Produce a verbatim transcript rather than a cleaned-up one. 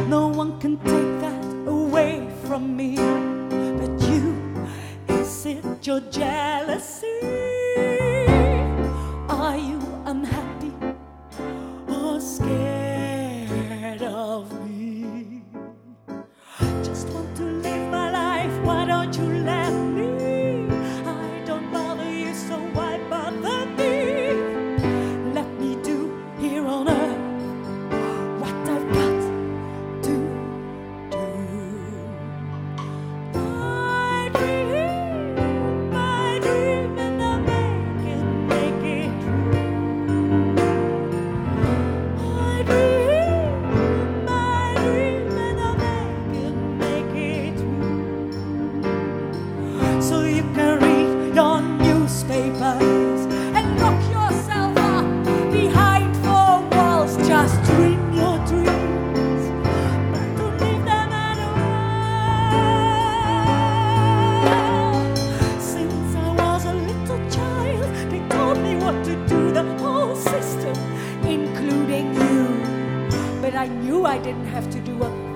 No one can take that away from me but you. Is it your jealousy? Are you unhappy or scared of me? Just want to live my life, why don't you let me? I don't bother you, so why bother me? Let me do here on earth what I've got to do. I dream, I dream, and I make it, make it true. I dream, I dream, and I make it, make it true. So you can read your newspapers and lock yourself up behind four walls. Just dream your dreams, but don't leave them at all. Since I was a little child, they told me what to do, the whole system, including you. But I knew I didn't have to do a